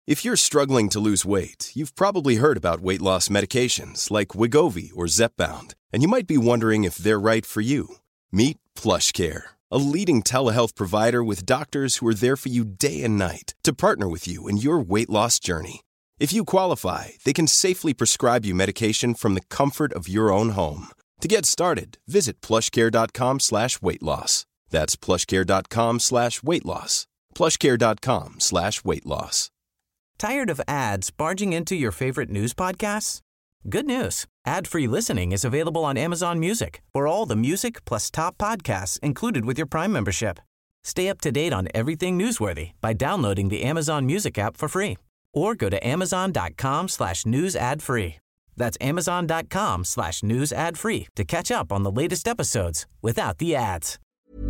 If you're struggling to lose weight, you've probably heard about weight loss medications like Wegovy or Zepbound, and you might be wondering if they're right for you. Meet PlushCare, a leading telehealth provider with doctors who are there for you day and night to partner with you in your weight loss journey. If you qualify, they can safely prescribe you medication from the comfort of your own home. To get started, visit plushcare.com/weightloss. That's plushcare.com/weightloss. plushcare.com/weightloss. Tired of ads barging into your favorite news podcasts? Good news. Ad-free listening is available on Amazon Music for all the music plus top podcasts included with your Prime membership. Stay up to date on everything newsworthy by downloading the Amazon Music app for free or go to amazon.com/news ad free. That's amazon.com/news ad free to catch up on the latest episodes without the ads.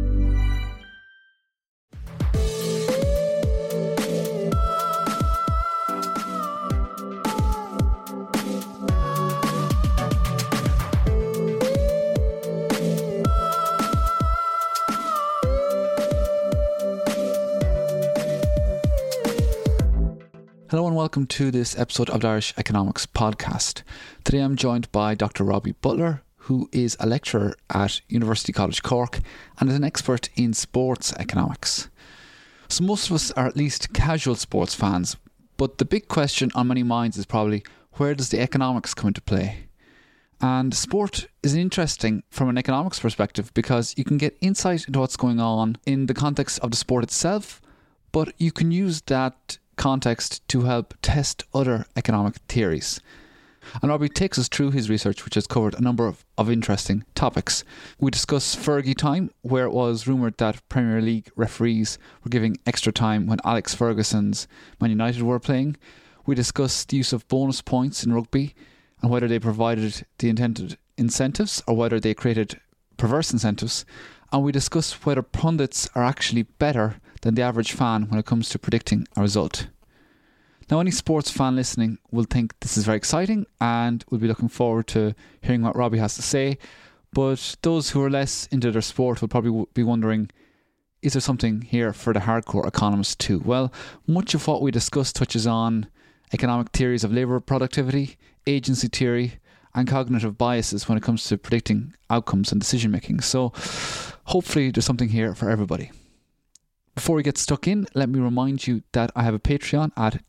Hello and welcome to this episode of the Irish Economics Podcast. Today I'm joined by Dr. Robbie Butler, who is a lecturer at University College Cork and is an expert in sports economics. So most of us are at least casual sports fans, but the big question on many minds is probably, where does the economics come into play? And sport is interesting from an economics perspective because you can get insight into what's going on in the context of the sport itself, but you can use that context to help test other economic theories. And Robbie takes us through his research, which has covered a number of interesting topics. We discuss Fergie time, where it was rumoured that Premier League referees were giving extra time when Alex Ferguson's Man United were playing. We discuss the use of bonus points in rugby and whether they provided the intended incentives or whether they created perverse incentives. And we discuss whether pundits are actually better than the average fan when it comes to predicting a result. Now, any sports fan listening will think this is very exciting and will be looking forward to hearing what Robbie has to say, but those who are less into their sport will probably be wondering, is there something here for the hardcore economists too? Well, much of what we discuss touches on economic theories of labour productivity, agency theory, and cognitive biases when it comes to predicting outcomes and decision making. So hopefully there's something here for everybody. Before we get stuck in, let me remind you that I have a Patreon at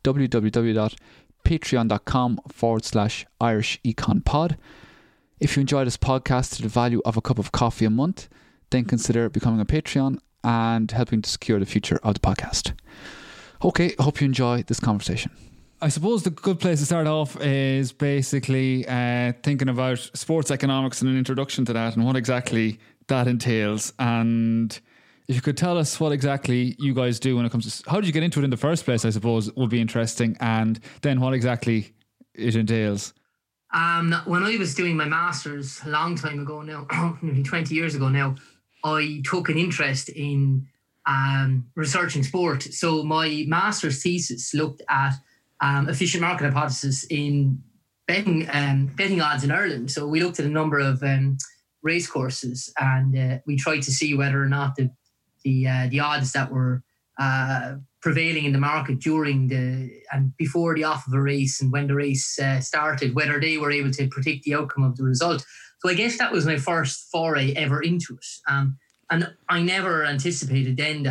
www.patreon.com/IrishEconPod. If you enjoy this podcast to the value of a cup of coffee a month, then consider becoming a Patreon and helping to secure the future of the podcast. Okay, I hope you enjoy this conversation. I suppose the good place to start off is basically thinking about sports economics and an introduction to that and what exactly that entails. And if you could tell us what exactly you guys do when it comes to how did you get into it in the first place, I suppose would be interesting, and then what exactly it entails. When I was doing my master's a long time ago now, nearly 20 years ago now, I took an interest in researching sport. So my master's thesis looked at efficient market hypothesis in betting odds in Ireland. So we looked at a number of race courses and we tried to see whether or not the odds that were prevailing in the market during and before the off of a race and when the race started, whether they were able to predict the outcome of the result. So I guess that was my first foray ever into it. And I never anticipated then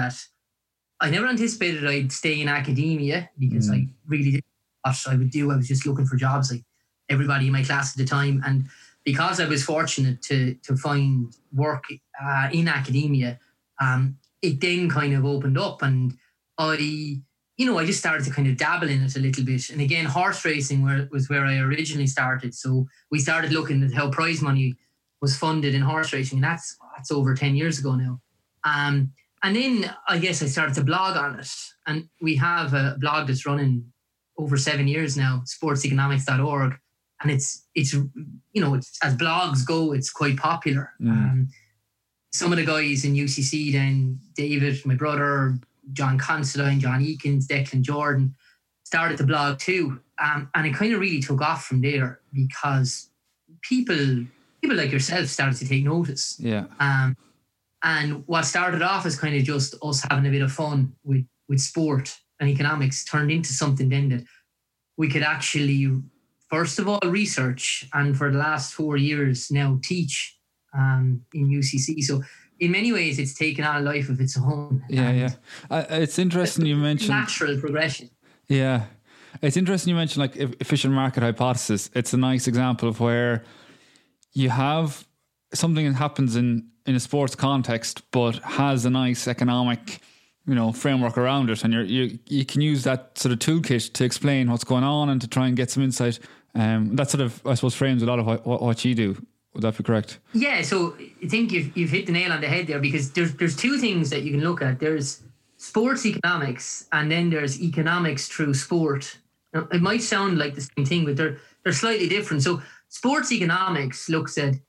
I'd stay in academia because I really didn't know what I would do. I was just looking for jobs like everybody in my class at the time. And because I was fortunate to find work in academia, it then kind of opened up and I just started to kind of dabble in it a little bit. And again, horse racing was where I originally started. So we started looking at how prize money was funded in horse racing. And that's over 10 years ago now. And then I guess I started to blog on it. And we have a blog that's running over 7 years now, sportseconomics.org. And it's as blogs go, it's quite popular. Some of the guys in UCC then, David, my brother, John Considine, John Eakins, Declan Jordan, started to blog too. And it kind of really took off from there because people like yourself started to take notice. Yeah. And what started off as kind of just us having a bit of fun with sport and economics turned into something then that we could actually, first of all, research, and for the last 4 years now teach in UCC. So in many ways, it's taken on a life of its own. Yeah. It's interesting you mentioned natural progression. Yeah. It's interesting you mentioned like efficient market hypothesis. It's a nice example of where you have something that happens in a sports context, but has a nice economic, framework around it, and you can use that sort of toolkit to explain what's going on and to try and get some insight. That sort of, I suppose, frames a lot of what you do. Would that be correct? Yeah. So I think you've hit the nail on the head there, because there's two things that you can look at. There's sports economics, and then there's economics through sport. Now, it might sound like the same thing, but they're slightly different. So sports economics looks at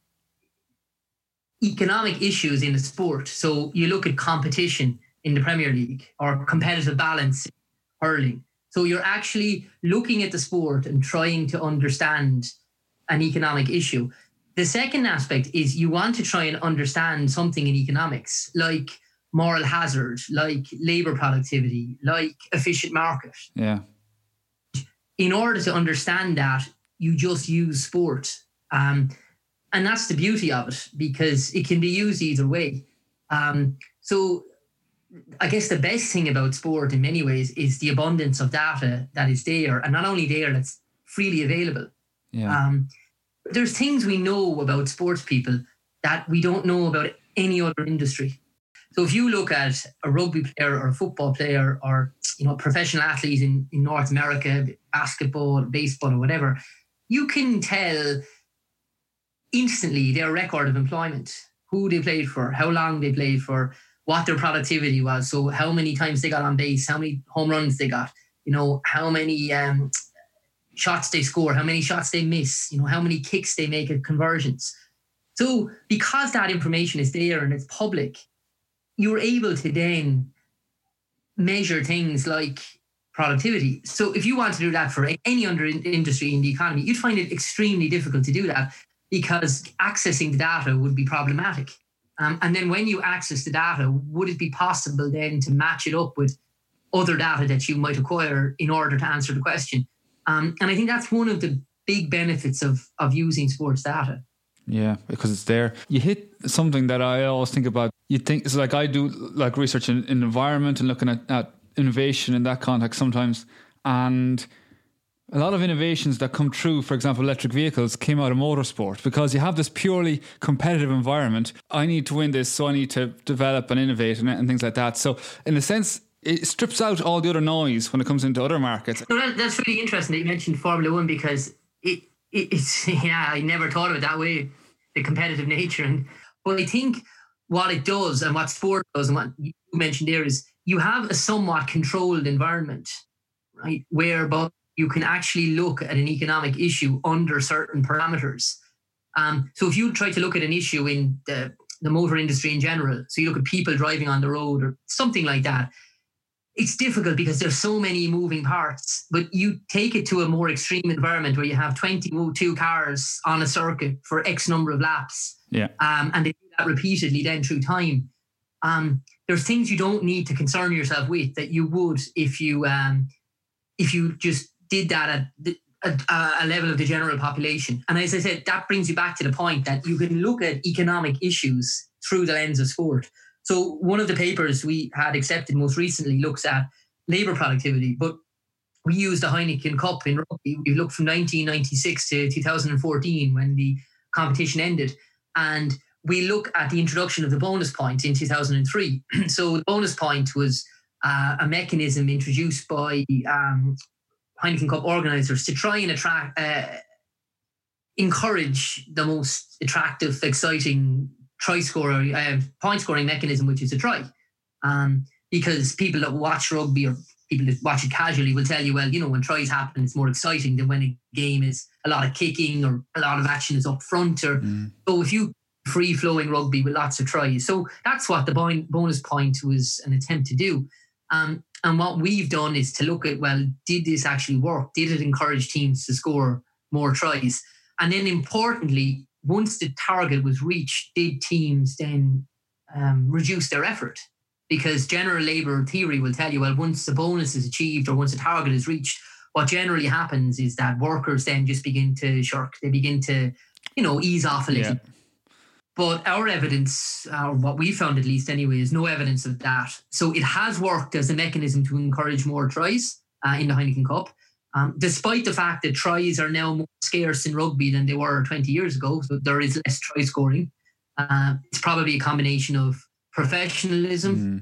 economic issues in the sport. So you look at competition in the Premier League or competitive balance in hurling. So you're actually looking at the sport and trying to understand an economic issue. The second aspect is you want to try and understand something in economics, like moral hazard, like labour productivity, like efficient market. Yeah. In order to understand that, you just use sport. And that's the beauty of it, because it can be used either way. So I guess the best thing about sport in many ways is the abundance of data that is there, and not only there, that's freely available. Yeah. There's things we know about sports people that we don't know about any other industry. So if you look at a rugby player or a football player or professional athletes in North America, basketball, baseball, or whatever, you can tell instantly their record of employment, who they played for, how long they played for, what their productivity was. So how many times they got on base, how many home runs they got, how many shots they score, how many shots they miss, how many kicks they make at conversions. So because that information is there and it's public, you're able to then measure things like productivity. So if you want to do that for any other industry in the economy, you'd find it extremely difficult to do that, because accessing the data would be problematic. And then when you access the data, would it be possible then to match it up with other data that you might acquire in order to answer the question? And I think that's one of the big benefits of using sports data. Yeah, because it's there. You hit something that I always think about. You think it's like I do like research in environment and looking at innovation in that context sometimes. And a lot of innovations that come through, for example, electric vehicles, came out of motorsport, because you have this purely competitive environment. I need to win this, so I need to develop and innovate and things like that. So in a sense, it strips out all the other noise when it comes into other markets. No, that's really interesting that you mentioned Formula One, because it's I never thought of it that way, the competitive nature. But I think what it does and what sport does and what you mentioned there is you have a somewhat controlled environment, right, whereby you can actually look at an economic issue under certain parameters. So if you try to look at an issue in the motor industry in general, so you look at people driving on the road or something like that, it's difficult because there's so many moving parts. But you take it to a more extreme environment where you have 22 cars on a circuit for X number of laps. Yeah. And they do that repeatedly then through time. There's things you don't need to concern yourself with that you would if you just did that at a level of the general population. And as I said, that brings you back to the point that you can look at economic issues through the lens of sport. So one of the papers we had accepted most recently looks at labour productivity, but we used the Heineken Cup in rugby. We looked from 1996 to 2014 when the competition ended. And we look at the introduction of the bonus point in 2003. So the bonus point was a mechanism introduced by Heineken Cup organisers to try and encourage the most attractive, exciting point scoring mechanism, which is a try. Because people that watch rugby or people that watch it casually will tell you, well, when tries happen, it's more exciting than when a game is a lot of kicking or a lot of action is up front. So if you free flowing rugby with lots of tries. So that's what the bonus point was an attempt to do. And what we've done is to look at, well, did this actually work? Did it encourage teams to score more tries? And then importantly, once the target was reached, did teams then reduce their effort? because general labour theory will tell you, well, once the bonus is achieved or once a target is reached, what generally happens is that workers then just begin to shirk. They begin to, ease off a little. Yeah. But our evidence, or what we found at least anyway, is no evidence of that. So it has worked as a mechanism to encourage more tries in the Heineken Cup, despite the fact that tries are now more scarce in rugby than they were 20 years ago. So there is less try scoring. It's probably a combination of professionalism,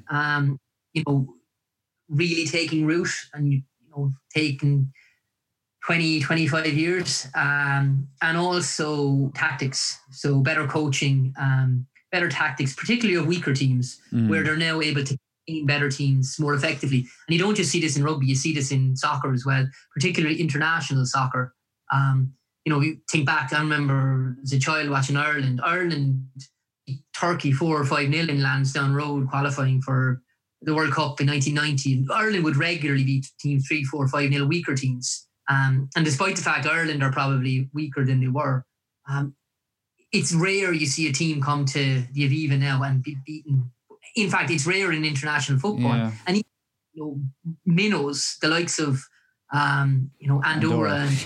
really taking root and, taking 20, 25 years, and also tactics. So better coaching, better tactics, particularly of weaker teams, where they're now able to beat better teams more effectively. And you don't just see this in rugby, you see this in soccer as well, particularly international soccer. You think back, I remember as a child watching Ireland beat Turkey 4 or 5-0 in Lansdowne Road, qualifying for the World Cup in 1990. Ireland would regularly beat teams 3, 4, 5-0 weaker teams. And despite the fact Ireland are probably weaker than they were, it's rare you see a team come to the Aviva now and be beaten. In fact, it's rare in international football. Yeah. And minnows, the likes of Andorra.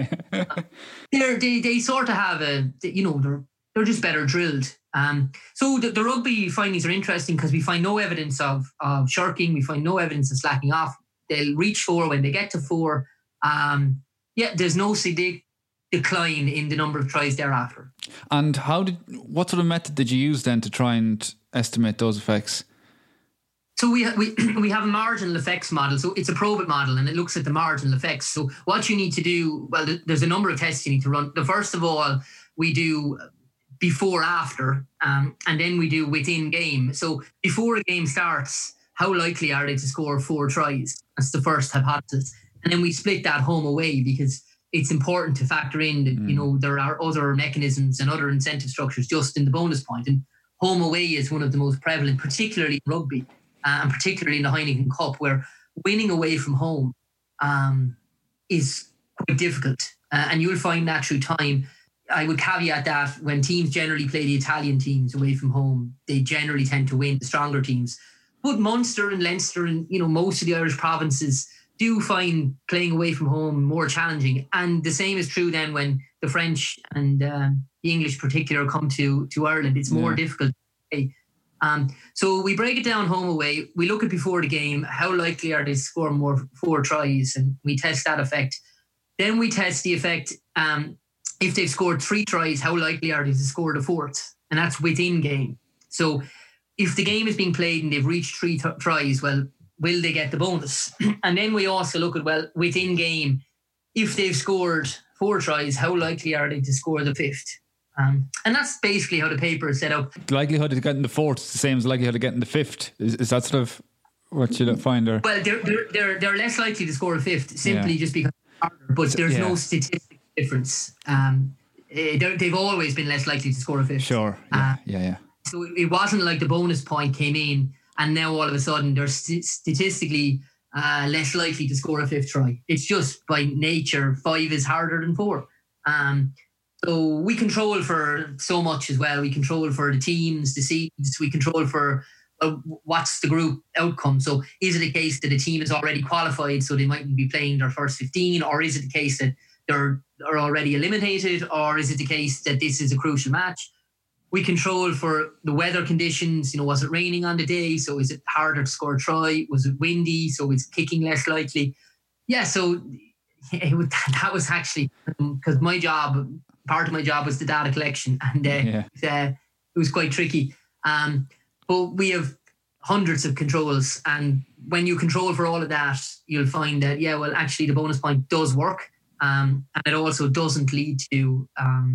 they sort of have they're just better drilled. So the rugby findings are interesting because we find no evidence of shirking. We find no evidence of slacking off. They'll reach 4 when they get to 4. There's no decline in the number of tries thereafter. And what sort of method did you use then to try and estimate those effects? So we have a marginal effects model. So it's a Probit model and it looks at the marginal effects. So what you need to do, well, there's a number of tests you need to run. The first of all, we do before, after, and then we do within game. So before a game starts, how likely are they to score 4 tries? That's the first hypothesis. And then we split that home away because it's important to factor in that, there are other mechanisms and other incentive structures just in the bonus point. And home away is one of the most prevalent, particularly in rugby and particularly in the Heineken Cup, where winning away from home is quite difficult. And you'll find that through time. I would caveat that when teams generally play the Italian teams away from home, they generally tend to win, the stronger teams. But Munster and Leinster and, most of the Irish provinces do find playing away from home more challenging. And the same is true then when the French and the English in particular come to Ireland. It's more difficult to play. So we break it down home away. We look at before the game, how likely are they to score more 4 tries? And we test that effect. Then we test the effect, if they've scored 3 tries, how likely are they to score the 4th? And that's within game. So if the game is being played and they've reached 3 tries, well, will they get the bonus? And then we also look at, well, within game, if they've scored 4 tries, how likely are they to score the 5th? And that's basically how the paper is set up. The likelihood of getting the 4th is the same as the likelihood of getting the 5th. Is that sort of what you find there? Well, they're less likely to score a 5th simply just because it's harder, but there's no statistic difference. They've always been less likely to score a 5th. Sure. So it wasn't like the bonus point came in and now all of a sudden they're statistically less likely to score a 5th try. It's just by nature 5 is harder than 4. So we control for so much as well. We control for the teams, the seeds. We control for what's the group outcome. So is it a case that a team is already qualified so they mightn't be playing their first 15, or is it the case that they're already eliminated, or is it the case that this is a crucial match? We control for the weather conditions. Was it raining on the day? So is it harder to score a try? Was it windy? So is kicking less likely? Yeah, so that was actually, because part of my job was the data collection, and it was quite tricky. But we have hundreds of controls, and when you control for all of that, you'll find that, actually the bonus point does work, and it also doesn't lead to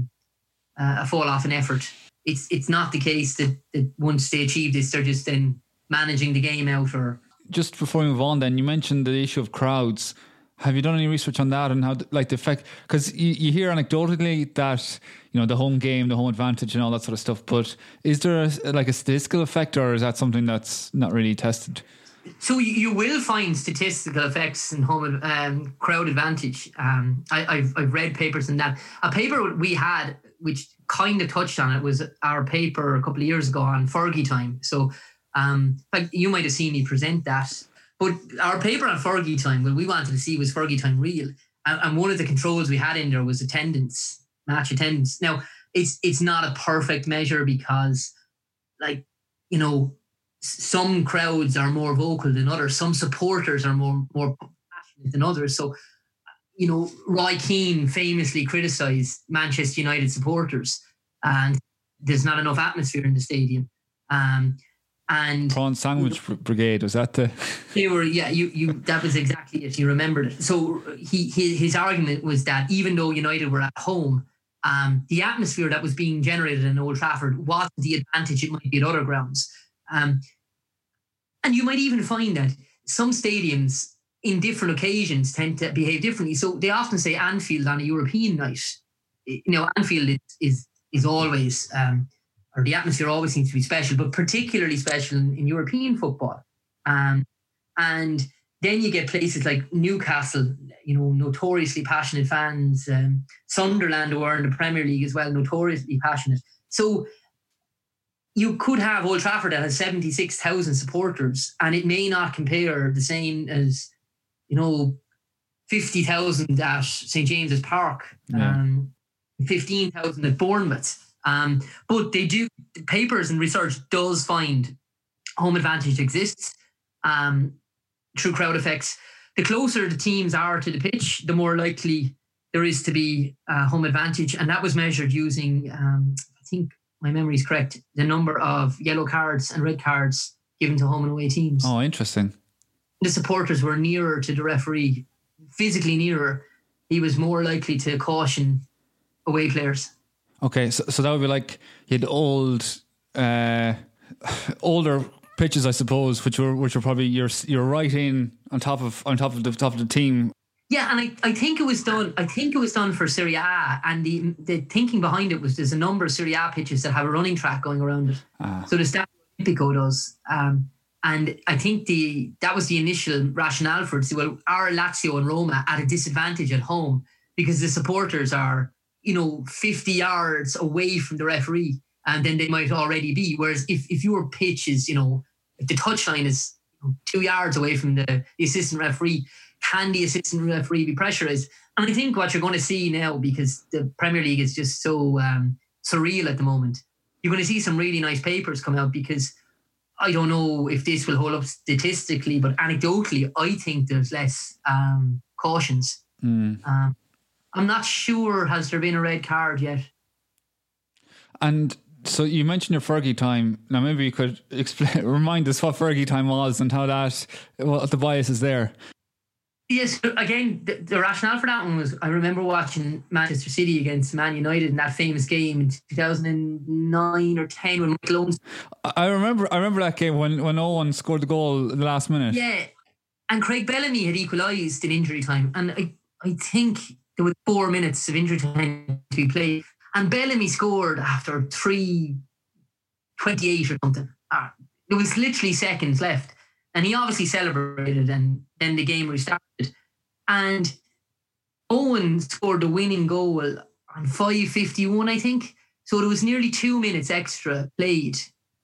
a fall off in effort. It's not the case that once they achieve this, they're just then managing the game out. Or just before we move on, then you mentioned the issue of crowds. Have you done any research on that and how, the effect? Because you hear anecdotally that the home game, the home advantage, and all that sort of stuff. But is there a statistical effect, or is that something that's not really tested? So you will find statistical effects in home crowd advantage. I've read papers on that. A paper we had, which kind of touched on it, was our paper a couple of years ago on Fergie time. So Like you might have seen me present that. But our paper on Fergie time, what we wanted to see was Fergie time real. And one of the controls we had in there was attendance, match attendance. Now, it's not a perfect measure because, like, you know, some crowds are more vocal than others. Some supporters are more passionate than others. So, you know, Roy Keane famously criticised Manchester United supporters, and there's not enough atmosphere in the stadium. And Prawn Sandwich Brigade, was that the? They were, yeah. You that was exactly it. You remembered it. So his argument was that even though United were at home, the atmosphere that was being generated in Old Trafford wasn't the advantage it might be at other grounds. And you might even find that some stadiums in different occasions tend to behave differently. So they often say Anfield on a European night. You know, Anfield is always, or the atmosphere always seems to be special, but particularly special in European football. And then you get places like Newcastle, you know, notoriously passionate fans, Sunderland, who are in the Premier League as well, notoriously passionate. So you could have Old Trafford that has 76,000 supporters, and it may not compare the same as, you know, 50,000 at St. James's Park, 15,000 at Bournemouth. But they do, papers and research does find home advantage exists through crowd effects. The closer the teams are to the pitch, the more likely there is to be home advantage. And that was measured using, I think my memory is correct, the number of yellow cards and red cards given to home and away teams. Oh, interesting. The supporters were nearer to the referee, physically nearer. He was more likely to caution away players. Okay, so that would be like you had older pitches, I suppose, which were probably you're right in on top of the team. Yeah, and I think it was done. I think it was done for Serie A, and the thinking behind it was there's a number of Serie A pitches that have a running track going around it. So the Stadio Olimpico does, and I think that was the initial rationale for it. So, well, are Lazio and Roma at a disadvantage at home because the supporters are, you know, 50 yards away from the referee, and then they might already be. Whereas if your pitch is, you know, if the touchline is 2 yards away from the assistant referee, can the assistant referee be pressurised? And I think what you're going to see now, because the Premier League is just so surreal at the moment, you're going to see some really nice papers come out, because I don't know if this will hold up statistically, but anecdotally, I think there's less cautions. I'm not sure, has there been a red card yet? And so you mentioned your Fergie time. Now maybe you could remind us what Fergie time was and how what the bias is there. Yes, again, the rationale for that one was, I remember watching Manchester City against Man United in that famous game in 2009 or 10 when Michael Owen... I remember that game when Owen scored the goal in the last minute. Yeah, and Craig Bellamy had equalised in injury time, and I think there was 4 minutes of injury time to be played, and Bellamy scored after 3:28 or something. There was literally seconds left, and he obviously celebrated, and then the game restarted. And Owen scored the winning goal on 5:51, I think. So there was nearly 2 minutes extra played.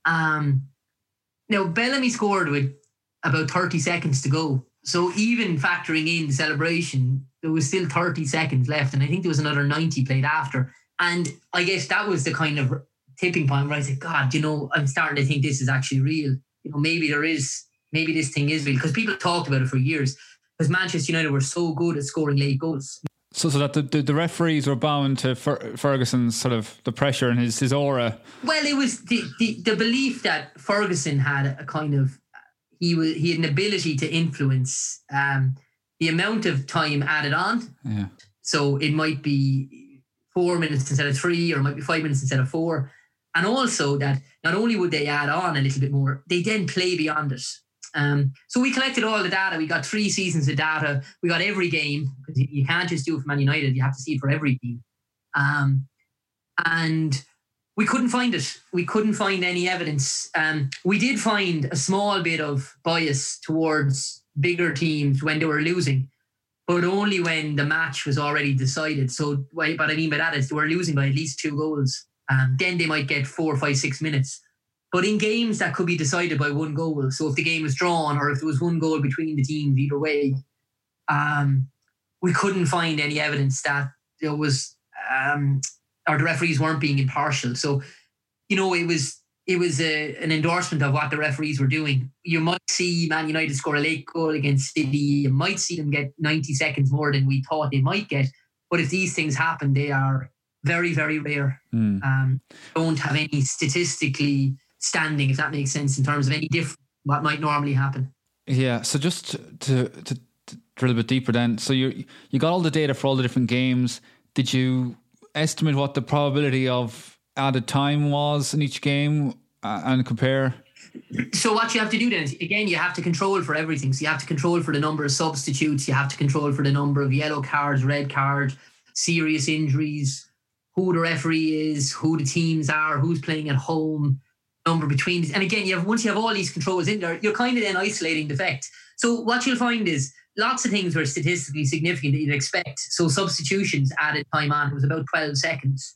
Now, Bellamy scored with about 30 seconds to go. So even factoring in the celebration, there was still 30 seconds left. And I think there was another 90 played after. And I guess that was the kind of tipping point where I said, God, you know, I'm starting to think this is actually real. You know, maybe this thing is real. Because people talked about it for years. Because Manchester United were so good at scoring late goals. So that the referees were bound to Ferguson's sort of the pressure and his aura. Well, it was the belief that Ferguson had a kind of, he had an ability to influence the amount of time added on. Yeah. So it might be 4 minutes instead of 3, or it might be 5 minutes instead of 4. And also that not only would they add on a little bit more, they then play beyond it. So we collected all the data. We got 3 seasons of data. We got every game, because you can't just do it for Man United. You have to see it for every team. And we couldn't find it. We couldn't find any evidence. We did find a small bit of bias towards bigger teams when they were losing, but only when the match was already decided. So what I mean by that is they were losing by at least 2 goals. Then they might get 4, 5, 6 minutes. But in games that could be decided by one goal, so if the game was drawn or if there was one goal between the teams either way, we couldn't find any evidence that there was or the referees weren't being impartial. So, it was an endorsement of what the referees were doing. You might see Man United score a late goal against City. You might see them get 90 seconds more than we thought they might get. But if these things happen, they are very, very rare. Don't have any statistically standing, if that makes sense, in terms of any different what might normally happen. Yeah. So just to drill a bit deeper then. So you got all the data for all the different games. Did you estimate what the probability of added time was in each game and compare? So what you have to do then is, again, you have to control for everything. So you have to control for the number of substitutes. You have to control for the number of yellow cards, red cards, serious injuries, who the referee is, who the teams are, who's playing at home, number between. And again, once you have all these controls in there, you're kind of then isolating the effect. So what you'll find is lots of things were statistically significant that you'd expect. So substitutions added time on. It was about 12 seconds.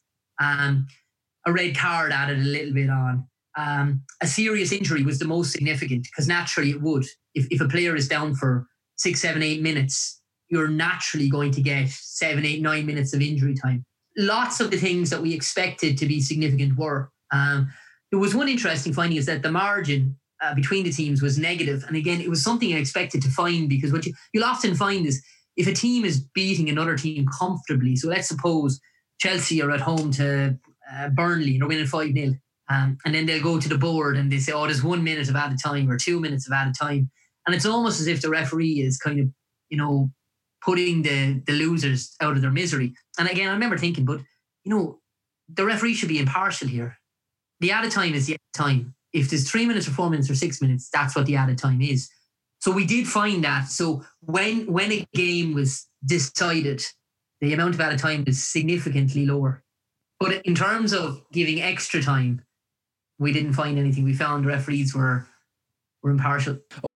A red card added a little bit on. A serious injury was the most significant because naturally it would. If a player is down for 6, 7, 8 minutes, you're naturally going to get 7, 8, 9 minutes of injury time. Lots of the things that we expected to be significant were. There was one interesting finding is that the margin between the teams was negative. And again, it was something I expected to find because what you'll often find is if a team is beating another team comfortably, so let's suppose Chelsea are at home to Burnley and they're winning 5-0. And then they'll go to the board and they say, oh, there's 1 minute of added time or 2 minutes of added time. And it's almost as if the referee is kind of, putting the losers out of their misery. And again, I remember thinking, but, the referee should be impartial here. The added time is the added time. If there's 3 minutes or 4 minutes or 6 minutes, that's what the added time is. So we did find that. So when a game was decided, the amount of added time is significantly lower. But in terms of giving extra time, we didn't find anything. We found referees were impartial.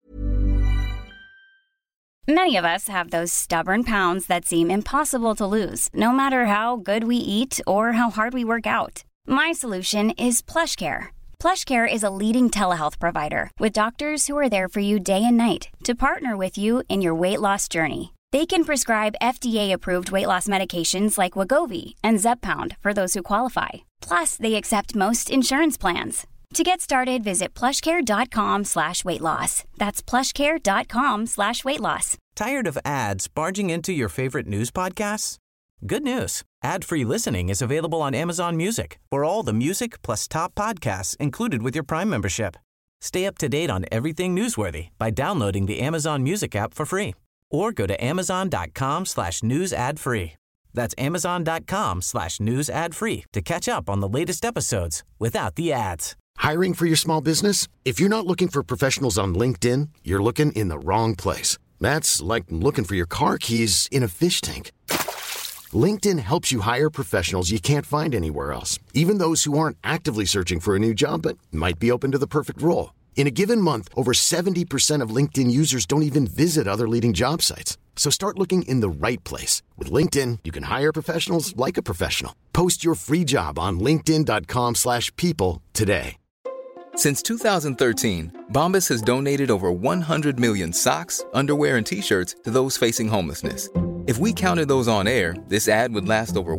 Many of us have those stubborn pounds that seem impossible to lose, no matter how good we eat or how hard we work out. My solution is PlushCare. PlushCare is a leading telehealth provider with doctors who are there for you day and night to partner with you in your weight loss journey. They can prescribe FDA-approved weight loss medications like Wegovy and Zepbound for those who qualify. Plus, they accept most insurance plans. To get started, visit plushcare.com/weightloss. That's plushcare.com/weightloss. Tired of ads barging into your favorite news podcasts? Good news. Ad-free listening is available on Amazon Music for all the music plus top podcasts included with your Prime membership. Stay up to date on everything newsworthy by downloading the Amazon Music app for free or go to amazon.com/news ad free. That's amazon.com/news ad free to catch up on the latest episodes without the ads. Hiring for your small business? If you're not looking for professionals on LinkedIn, you're looking in the wrong place. That's like looking for your car keys in a fish tank. LinkedIn helps you hire professionals you can't find anywhere else, even those who aren't actively searching for a new job but might be open to the perfect role. In a given month, over 70% of LinkedIn users don't even visit other leading job sites. So start looking in the right place. With LinkedIn, you can hire professionals like a professional. Post your free job on linkedin.com/people today. Since 2013, Bombas has donated over 100 million socks, underwear, and T-shirts to those facing homelessness. If we counted those on air, this ad would last over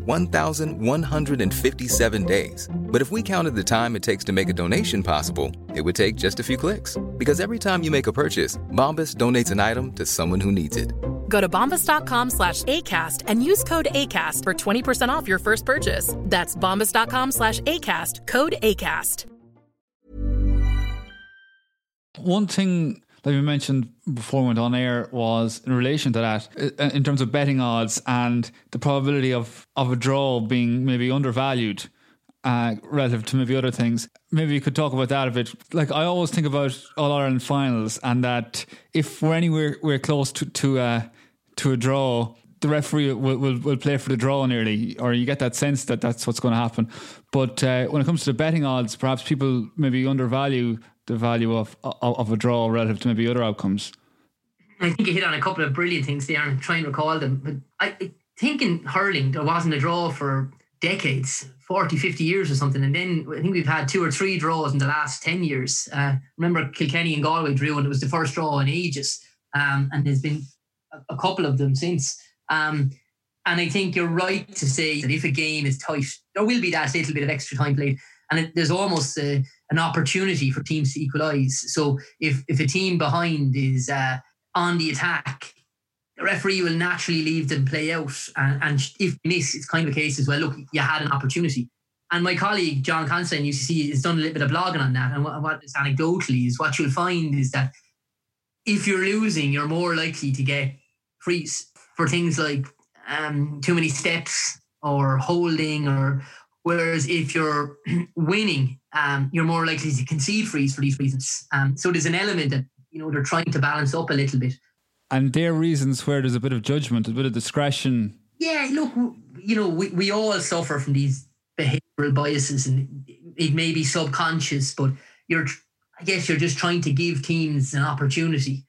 1,157 days. But if we counted the time it takes to make a donation possible, it would take just a few clicks. Because every time you make a purchase, Bombas donates an item to someone who needs it. Go to bombas.com/ACAST and use code ACAST for 20% off your first purchase. That's bombas.com/ACAST, code ACAST. One thing that we mentioned before we went on air was in relation to that, in terms of betting odds and the probability of a draw being maybe undervalued relative to maybe other things. Maybe you could talk about that a bit. Like, I always think about All-Ireland finals and that if we're anywhere close to a draw, the referee will play for the draw nearly, or you get that sense that that's what's going to happen. But when it comes to the betting odds, perhaps people maybe undervalue the value of a draw relative to maybe other outcomes. I think you hit on a couple of brilliant things there and try and recall them. But I think in hurling, there wasn't a draw for decades, 40, 50 years or something. And then I think we've had 2 or 3 draws in the last 10 years. Remember Kilkenny and Galway drew, and it was the first draw in ages. And there's been a couple of them since. And I think you're right to say that if a game is tight, there will be that little bit of extra time played. And there's almost an opportunity for teams to equalise. So if a team behind is on the attack, the referee will naturally leave them play out. And if you miss, it's kind of a case as well, look, you had an opportunity. And my colleague, John Constantine, UCC, has done a little bit of blogging on that. And what is anecdotally is what you'll find is that if you're losing, you're more likely to get frees for things like too many steps or holding, or whereas if you're winning, you're more likely to concede frees for these reasons. So there's an element that, they're trying to balance up a little bit. And there are reasons where there's a bit of judgment, a bit of discretion. Yeah, look, we all suffer from these behavioural biases, and it may be subconscious, but I guess you're just trying to give teams an opportunity.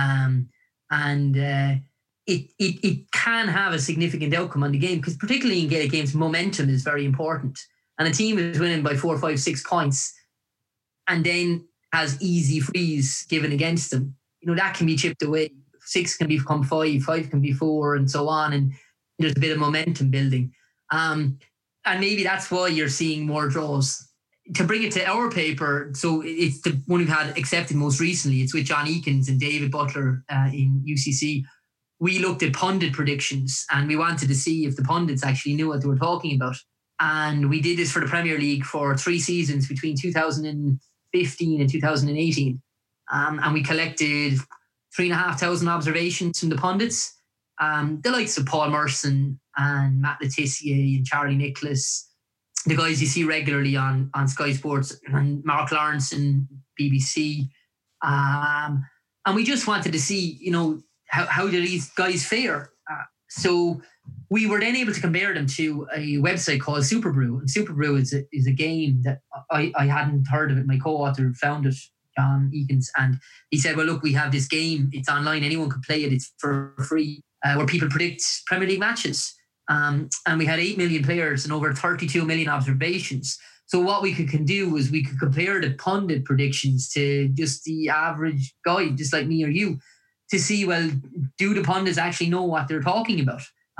It can have a significant outcome on the game, because particularly in Gaelic games, momentum is very important. And a team is winning by 4, 5, 6 points and then has easy frees given against them. That can be chipped away. 6 can become 5, 5 can be 4, and so on. And there's a bit of momentum building. And maybe that's why you're seeing more draws. To bring it to our paper, so it's the one we've had accepted most recently. It's with John Eakins and David Butler in UCC. We looked at pundit predictions, and we wanted to see if the pundits actually knew what they were talking about. And we did this for the Premier League for 3 seasons between 2015 and 2018. And we collected 3,500 observations from the pundits. The likes of Paul Merson and Matt Letizia and Charlie Nicholas, the guys you see regularly on Sky Sports, and Mark Lawrence and BBC. And we just wanted to see, how do these guys fare? So we were then able to compare them to a website called Superbrew. And Superbrew is a game that I hadn't heard of it. My co-author found it, John Eakins, and he said, well, look, we have this game. It's online. Anyone can play it. It's for free, where people predict Premier League matches. And we had 8 million players and over 32 million observations. So what we can do is we could compare the pundit predictions to just the average guy, just like me or you, to see, well, do the pundits actually know what they're talking about?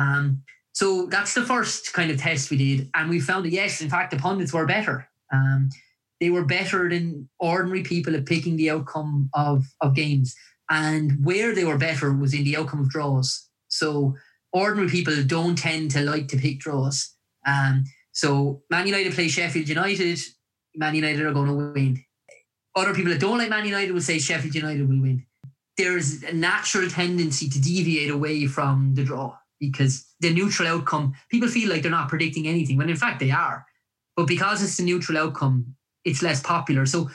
So that's the first kind of test we did. And we found that, yes, in fact, the pundits were better. They were better than ordinary people at picking the outcome of games. And where they were better was in the outcome of draws. So ordinary people don't tend to like to pick draws. So Man United play Sheffield United, Man United are going to win. Other people that don't like Man United will say Sheffield United will win. There's a natural tendency to deviate away from the draw, because the neutral outcome, people feel like they're not predicting anything, when in fact they are. But because it's the neutral outcome, it's less popular. So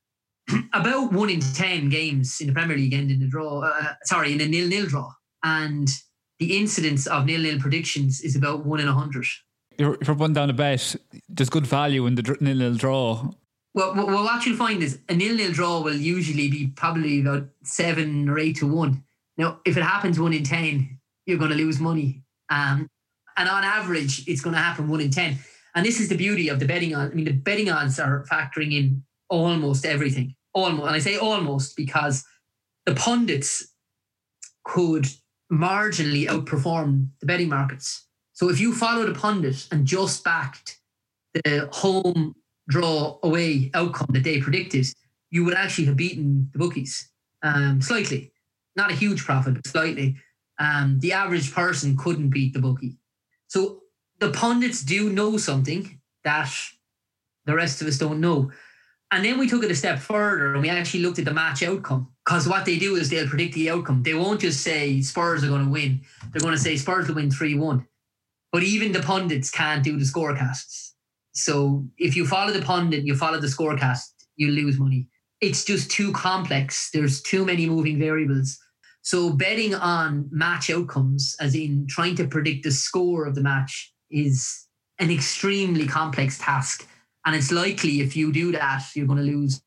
about 1 in 10 games in the Premier League end in the draw, in a 0-0 draw. And the incidence of 0-0 predictions is about 1 in 100. If you're putting down a bet, there's good value in the 0-0 draw. Well, what you'll find is a 0-0 draw will usually be probably about 7 or 8 to 1. Now, if it happens 1 in 10, you're going to lose money. And on average, it's going to happen 1 in 10. And this is the beauty of the betting odds. I mean, the betting odds are factoring in almost everything. Almost. And I say almost because the pundits could marginally outperform the betting markets. So if you follow the pundit and just backed the home draw away outcome that they predicted, you would actually have beaten the bookies slightly. Not a huge profit, but slightly. The average person couldn't beat the bookie. So the pundits do know something that the rest of us don't know. And then we took it a step further and we actually looked at the match outcome, because what they do is they'll predict the outcome. They won't just say Spurs are going to win. They're going to say Spurs will win 3-1. But even the pundits can't do the scorecasts. So if you follow the pundit, you follow the scorecast, you lose money. It's just too complex. There's too many moving variables. So betting on match outcomes, as in trying to predict the score of the match, is an extremely complex task. And it's likely if you do that, you're going to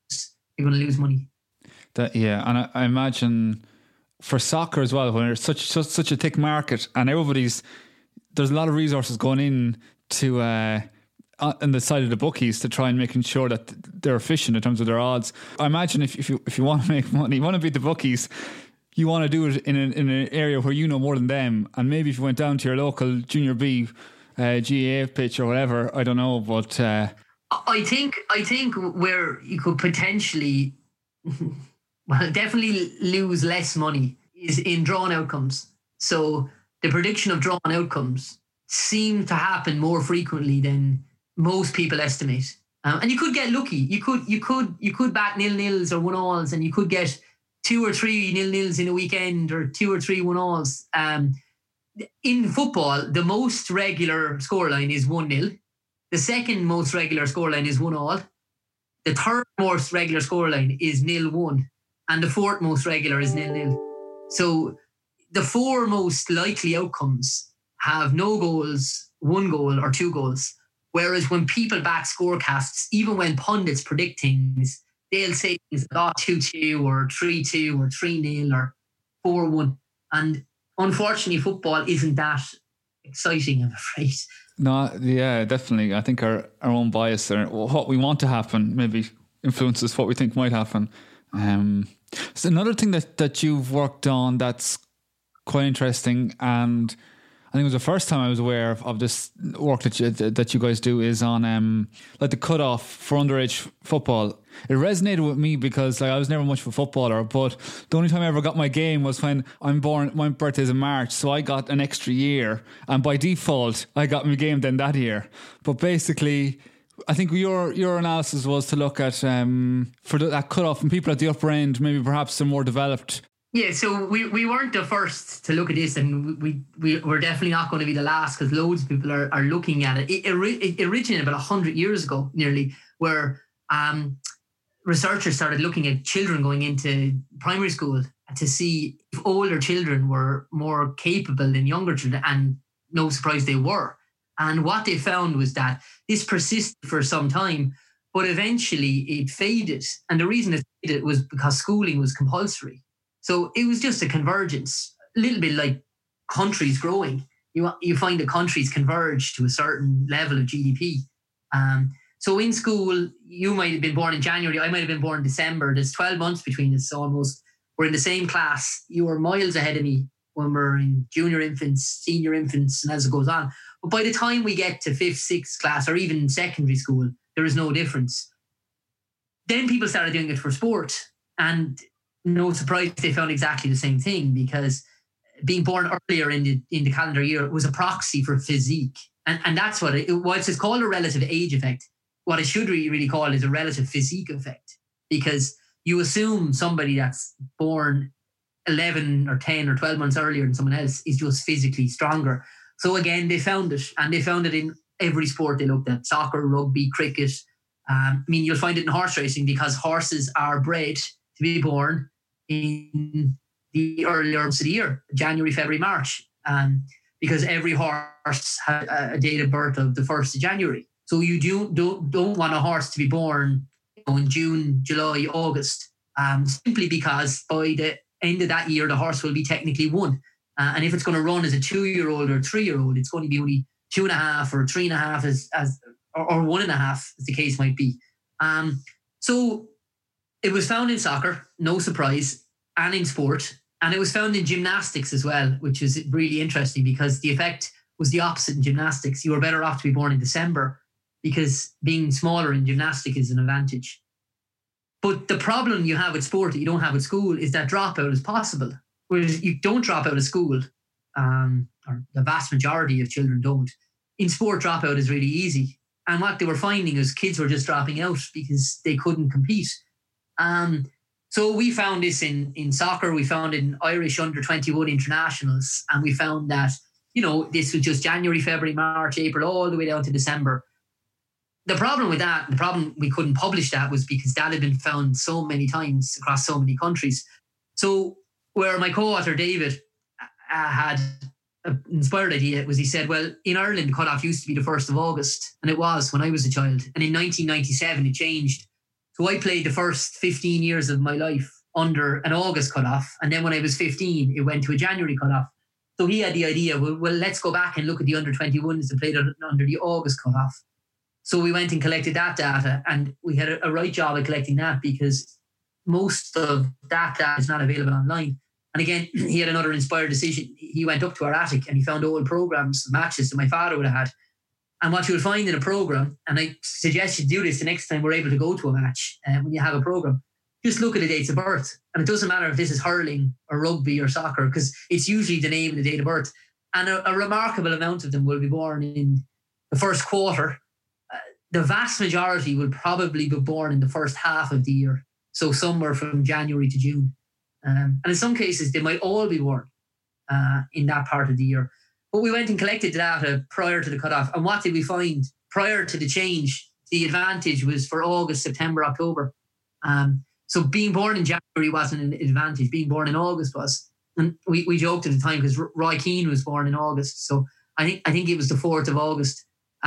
lose money. And I imagine for soccer as well, when there's such a thick market and there's a lot of resources going in to on the side of the bookies to try and making sure that they're efficient in terms of their odds. I imagine if you want to make money, you want to beat the bookies, you want to do it in an area where you know more than them. And maybe if you went down to your local Junior B GAA pitch or whatever, I don't know, but I think where you could potentially definitely lose less money is in drawn outcomes. So the prediction of drawn outcomes seem to happen more frequently than most people estimate. And you could get lucky. You could back 0-0s or 1-1s, and you could get 2 or 3 0-0s in a weekend, or 2 or 3 1-1s. In football, the most regular scoreline is 1-0. The second most regular scoreline is 1-1. The third most regular scoreline is 0-1. And the fourth most regular is 0-0. So the 4 most likely outcomes have no goals, 1 goal, or 2 goals. Whereas when people back scorecasts, even when pundits predict things, they'll say things like 2-2 or 3-2 or 3-0 or 4-1. And unfortunately, football isn't that exciting, I'm afraid. No, yeah, definitely. I think our own bias or what we want to happen maybe influences what we think might happen. So another thing that you've worked on that's quite interesting, and I think it was the first time I was aware of this work that you guys do, is on like the cutoff for underage football. It resonated with me because I was never much of a footballer, but the only time I ever got my game was when I'm born. My birthday is in March, so I got an extra year, and by default I got my game then that year. But basically, I think your analysis was to look at for that cutoff and people at the upper end, maybe perhaps the more developed. Yeah, so we weren't the first to look at this, and we're definitely not going to be the last, because loads of people are looking at it. It originated about 100 years ago, nearly, where researchers started looking at children going into primary school to see if older children were more capable than younger children, and no surprise they were. And what they found was that this persisted for some time, but eventually it faded. And the reason it faded was because schooling was compulsory. So it was just a convergence, a little bit like countries growing. You find that countries converge to a certain level of GDP. So in school, you might have been born in January, I might have been born in December. There's 12 months between us, so almost. We're in the same class. You were miles ahead of me when we're in junior infants, senior infants, and as it goes on. But by the time we get to 5th, 6th class, or even secondary school, there is no difference. Then people started doing it for sport, and no surprise, they found exactly the same thing, because being born earlier in the calendar year was a proxy for physique. And that's what it's called a relative age effect. What it should really call is a relative physique effect, because you assume somebody that's born 11 or 10 or 12 months earlier than someone else is just physically stronger. So again, they found it, and they found it in every sport they looked at: soccer, rugby, cricket. You'll find it in horse racing, because horses are bred to be born in the early months of the year, January, February, March, because every horse had a date of birth of the 1st of January. So you don't want a horse to be born in June, July, August, simply because by the end of that year, the horse will be technically 1. And if it's going to run as a 2-year-old or 3-year-old, it's going to be only 2.5 or 3.5 or 1.5, as the case might be. So it was found in soccer, no surprise, and in sport. And it was found in gymnastics as well, which is really interesting, because the effect was the opposite in gymnastics. You were better off to be born in December, because being smaller in gymnastics is an advantage. But the problem you have with sport that you don't have at school is that dropout is possible. Whereas you don't drop out of school, or the vast majority of children don't. In sport, dropout is really easy. And what they were finding is kids were just dropping out because they couldn't compete. So we found this in soccer. We found it in Irish under-21 internationals. And we found that, this was just January, February, March, April, all the way down to December. The problem with that, the problem we couldn't publish that, was because that had been found so many times across so many countries. So where my co-author David had an inspired idea was, he said, well, in Ireland, the cutoff used to be the 1st of August, and it was when I was a child. And in 1997, it changed. So I played the first 15 years of my life under an August cutoff. And then when I was 15, it went to a January cutoff. So he had the idea, well, let's go back and look at the under-21s that played under the August cut-off. So we went and collected that data, and we had a right job at collecting that because most of that data is not available online. And again, he had another inspired decision. He went up to our attic and he found old programs, matches that my father would have had. And what you'll find in a program, and I suggest you do this the next time we're able to go to a match, when you have a program, just look at the dates of birth. And it doesn't matter if this is hurling or rugby or soccer, because it's usually the name and the date of birth. And a remarkable amount of them will be born in the first quarter. The vast majority will probably be born in the first half of the year. So somewhere from January to June. And in some cases, they might all be born in that part of the year. But we went and collected data prior to the cutoff. And what did we find? Prior to the change, the advantage was for August, September, October. So being born in January wasn't an advantage. Being born in August was. And we joked at the time because Roy Keane was born in August. So I think it was the 4th of August.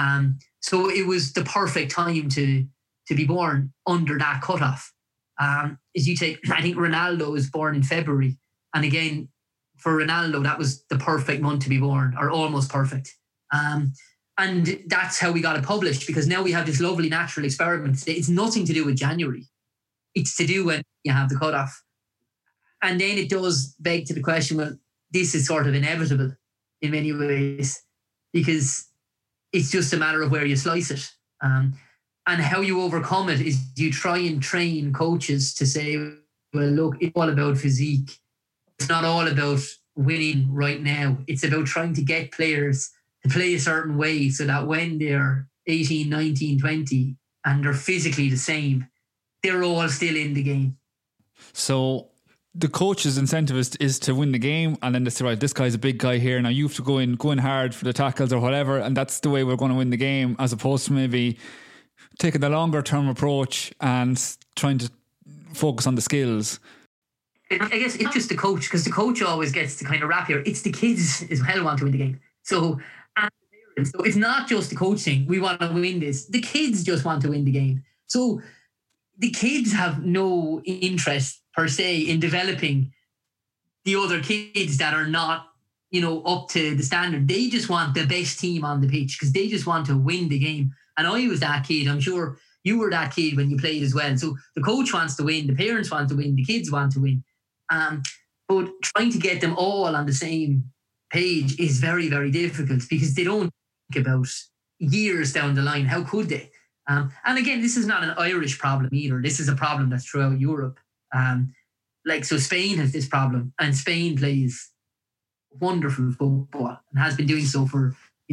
So it was the perfect time to be born under that cutoff. As you take, I think Ronaldo was born in February. And again, for Ronaldo, that was the perfect month to be born, or almost perfect. And that's how we got it published, because now we have this lovely natural experiment. It's nothing to do with January. It's to do when you have the cutoff. And then it does beg to the question, well, this is sort of inevitable in many ways, because it's just a matter of where you slice it. And how you overcome it is you try and train coaches to say, well, look, it's all about physique. It's not all about winning right now. It's about trying to get players to play a certain way so that when they're 18, 19, 20 and they're physically the same, they're all still in the game. So the coach's incentive is to win the game, and then they say, right, this guy's a big guy here, now you have to go in hard for the tackles or whatever, and that's the way we're going to win the game, as opposed to maybe taking the longer term approach and trying to focus on the skills. I guess it's just the coach, because the coach always gets to kind of wrap here. It's the kids as well who want to win the game. So it's not just the coach saying, we want to win this. The kids just want to win the game. So the kids have no interest per se in developing the other kids that are not, up to the standard. They just want the best team on the pitch because they just want to win the game. And I was that kid. I'm sure you were that kid when you played as well. So the coach wants to win, the parents want to win, the kids want to win. But trying to get them all on the same page is very, very difficult because they don't think about years down the line. How could they? And again, this is not an Irish problem either. This is a problem that's throughout Europe. So Spain has this problem, and Spain plays wonderful football and has been doing so for,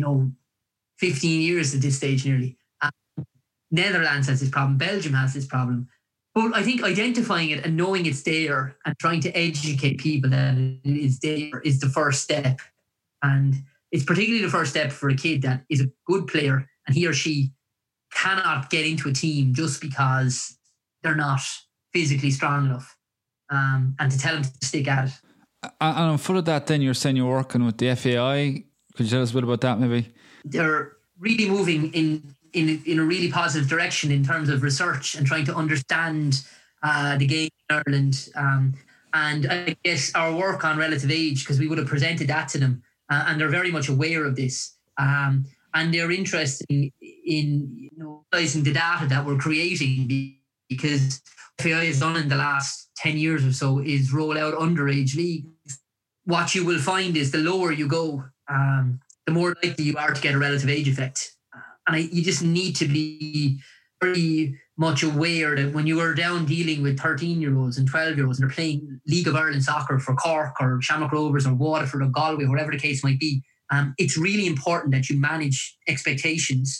15 years at this stage nearly. Netherlands has this problem. Belgium has this problem. But I think identifying it and knowing it's there and trying to educate people that it is there is the first step. And it's particularly the first step for a kid that is a good player and he or she cannot get into a team just because they're not physically strong enough, and to tell them to stick at it. And on foot of that, then you're saying you're working with the FAI. Could you tell us a bit about that maybe? They're really moving in a really positive direction in terms of research and trying to understand the game in Ireland. And I guess our work on relative age, because we would have presented that to them, and they're very much aware of this. And they're interested in utilizing the data that we're creating, because FAI has done in the last 10 years or so is roll out underage leagues. What you will find is the lower you go, the more likely you are to get a relative age effect. You just need to be very much aware that when you are down dealing with 13-year-olds and 12-year-olds and they're playing League of Ireland soccer for Cork or Shamrock Rovers or Waterford or Galway, whatever the case might be, it's really important that you manage expectations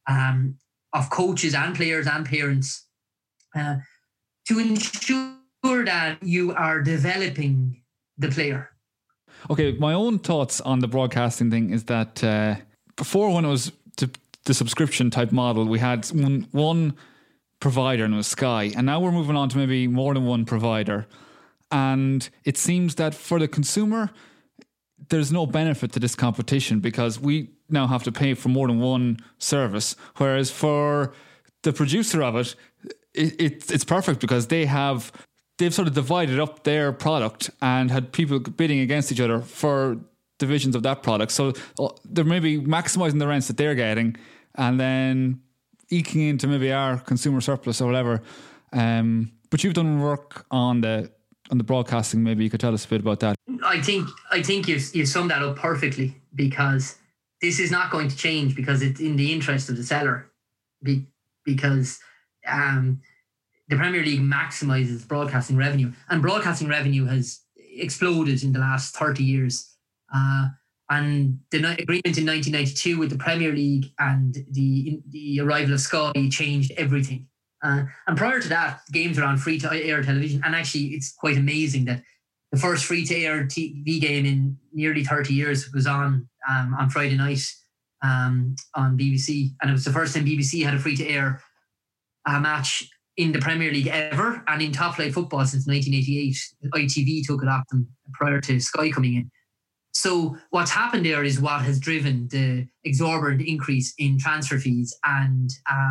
of coaches and players and parents to ensure that you are developing the player. Okay, my own thoughts on the broadcasting thing is that before, when it was the subscription type model, we had one provider and it was Sky, and now we're moving on to maybe more than one provider. And it seems that for the consumer, there's no benefit to this competition because we now have to pay for more than one service. Whereas for the producer of it, it's perfect because they've sort of divided up their product and had people bidding against each other for divisions of that product. So they're maybe maximising the rents that they're getting and then eking into maybe our consumer surplus or whatever. But you've done work on the broadcasting. Maybe you could tell us a bit about that. I think you've summed that up perfectly, because this is not going to change because it's in the interest of the seller. Because the Premier League maximises broadcasting revenue, and broadcasting revenue has exploded in the last 30 years. And the agreement in 1992 with the Premier League and the arrival of Sky changed everything. And prior to that, games were on free-to-air television. And actually, it's quite amazing that the first free-to-air TV game in nearly 30 years was on Friday night on BBC. And it was the first time BBC had a free-to-air match in the Premier League ever. And in top flight football since 1988, ITV took it off them prior to Sky coming in. So what's happened there is what has driven the exorbitant increase in transfer fees and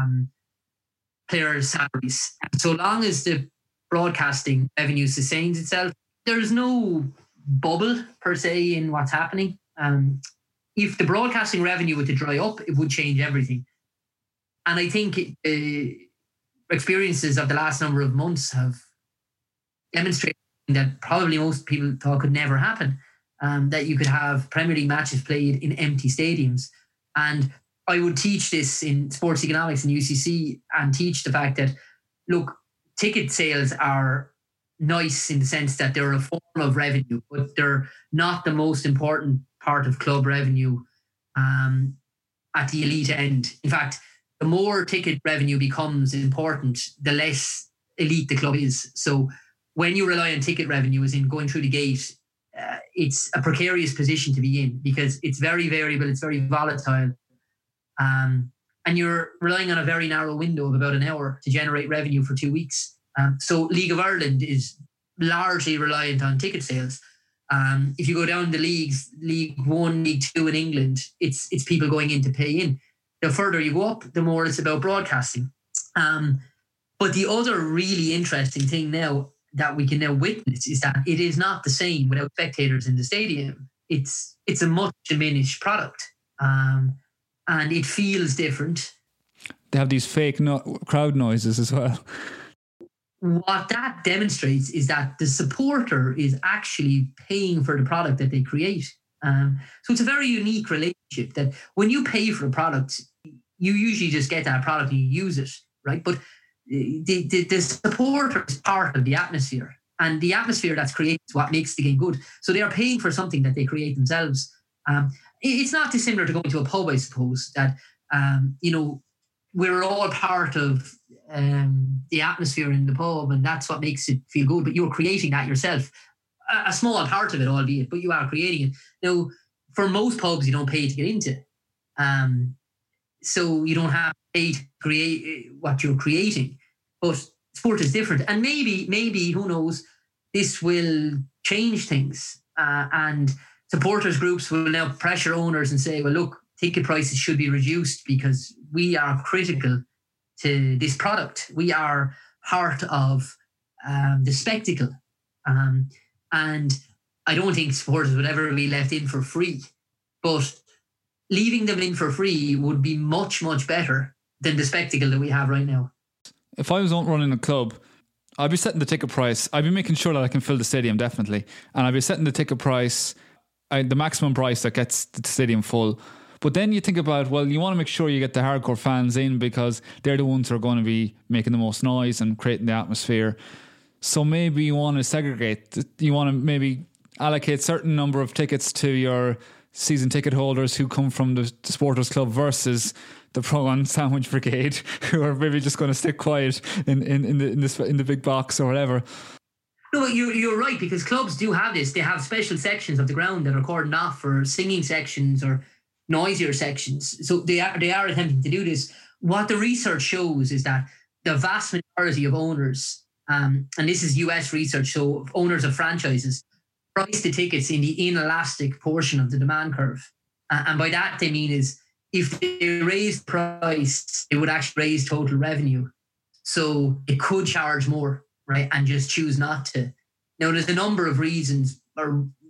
players' salaries. And so long as the broadcasting revenue sustains itself, there's no bubble per se in what's happening. If the broadcasting revenue were to dry up, it would change everything. And I think experiences of the last number of months have demonstrated that probably most people thought could never happen. That you could have Premier League matches played in empty stadiums. And I would teach this in sports economics in UCC and teach the fact that, look, ticket sales are nice in the sense that they're a form of revenue, but they're not the most important part of club revenue at the elite end. In fact, the more ticket revenue becomes important, the less elite the club is. So when you rely on ticket revenue as in going through the gate, it's a precarious position to be in because it's very variable, it's very volatile. And you're relying on a very narrow window of about an hour to generate revenue for 2 weeks. So League of Ireland is largely reliant on ticket sales. If you go down the leagues, League 1, League 2 in England, it's people going in to pay in. The further you go up, the more it's about broadcasting. But the other really interesting thing now that we can now witness is that it is not the same without spectators in the stadium. It's a much diminished product. And it feels different. They have these fake crowd noises as well. What that demonstrates is that the supporter is actually paying for the product that they create. So it's a very unique relationship that when you pay for a product, you usually just get that product and you use it, right? But the supporter is part of the atmosphere, and the atmosphere that's created is what makes the game good. So they are paying for something that they create themselves. It's not dissimilar to going to a pub, I suppose, that, we're all part of the atmosphere in the pub, and that's what makes it feel good. But you're creating that yourself. A small part of it, albeit, but you are creating it. Now, for most pubs, you don't pay to get into. So you don't have to pay to create what you're creating. But sport is different. And maybe, who knows, this will change things. And supporters groups will now pressure owners and say, well, look, ticket prices should be reduced because we are critical to this product. We are part of the spectacle. And I don't think supporters would ever be left in for free. But leaving them in for free would be much, much better than the spectacle that we have right now. If I was running a club, I'd be setting the ticket price. I'd be making sure that I can fill the stadium, definitely. And I'd be setting the ticket price, the maximum price that gets the stadium full. But then you think about, well, you want to make sure you get the hardcore fans in because they're the ones who are going to be making the most noise and creating the atmosphere. So maybe you want to segregate. You want to maybe allocate a certain number of tickets to your season ticket holders who come from the supporters club versus the pro-on sandwich brigade who are maybe just going to stick quiet in the big box or whatever. No, you're right, because clubs do have this. They have special sections of the ground that are cordoned off for singing sections or noisier sections. So they are attempting to do this. What the research shows is that the vast majority of owners, and this is US research, so owners of franchises, price the tickets in the inelastic portion of the demand curve. And by that they mean is if they raise price, it would actually raise total revenue. So it could charge more, right? And just choose not to. Now, there's a number of reasons or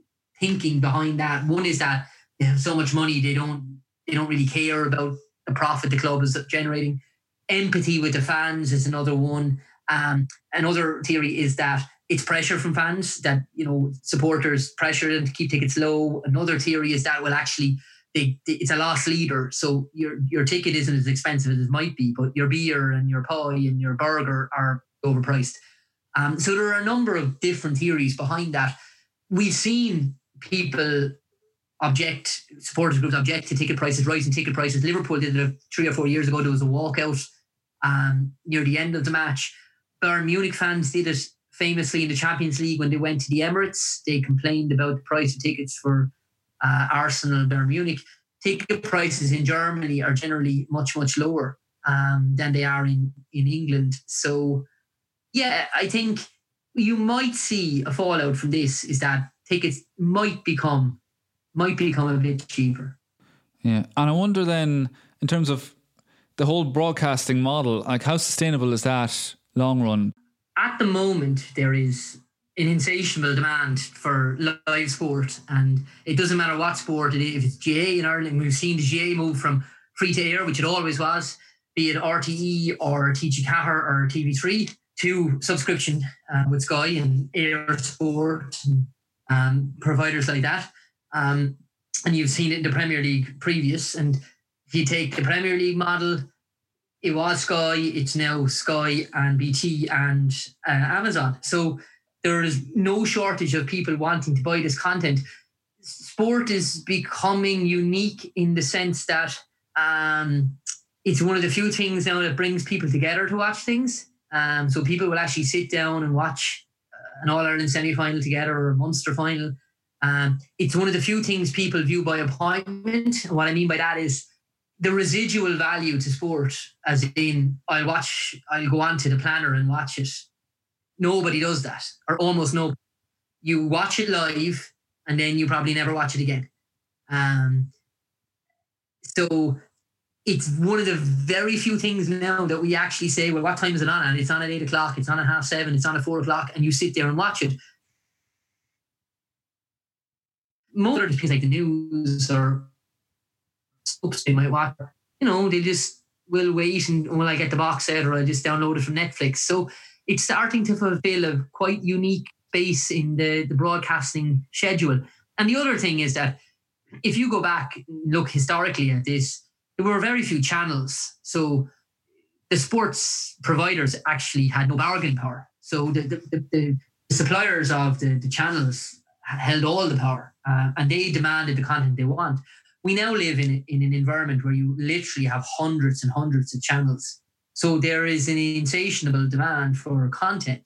thinking behind that. One is that they have so much money, they don't really care about the profit the club is generating. Empathy with the fans is another one. Another theory is that it's pressure from fans, that, you know, supporters pressure them to keep tickets low. Another theory is that, well, actually, it's a loss leader, so your ticket isn't as expensive as it might be, but your beer and your pie and your burger are overpriced. So there are a number of different theories behind that. We've seen people supporters groups object to ticket prices, rising ticket prices. Liverpool did it 3 or 4 years ago. There was a walkout near the end of the match. Bayern Munich fans did it famously in the Champions League when they went to the Emirates. They complained about the price of tickets for Arsenal, Bayern Munich. Ticket prices in Germany are generally much, much lower than they are in England. So, yeah, I think you might see a fallout from this is that tickets might become a bit cheaper. Yeah, and I wonder then, in terms of the whole broadcasting model, like how sustainable is that long run? At the moment, there is an insatiable demand for live sport, and it doesn't matter what sport it is. If it's GA in Ireland, we've seen the GA move from free to air, which it always was, be it RTE or TG Ceathair or TV3, to subscription with Sky and Air Sport and providers like that. And you've seen it in the Premier League previous. And if you take the Premier League model, it was Sky, it's now Sky and BT and Amazon. So there is no shortage of people wanting to buy this content. Sport is becoming unique in the sense that it's one of the few things now that brings people together to watch things. So people will actually sit down and watch an All-Ireland semi-final together or a Munster final. It's one of the few things people view by appointment. And what I mean by that is the residual value to sport, as in I'll go on to the planner and watch it. Nobody does that, or almost no. You watch it live and then you probably never watch it again. So it's one of the very few things now that we actually say, well, what time is it on? And it's on at 8 o'clock, it's on at 7:30, it's on at 4 o'clock, and you sit there and watch it. Most of the things like the news or soaps they might watch, you know, they just will wait and will I get the box set or I just download it from Netflix. So it's starting to fulfill a quite unique space in the broadcasting schedule. And the other thing is that if you go back and look historically at this, there were very few channels. So the sports providers actually had no bargaining power. So the suppliers of the channels held all the power and they demanded the content they want. We now live in an environment where you literally have hundreds and hundreds of channels. So there is an insatiable demand for content.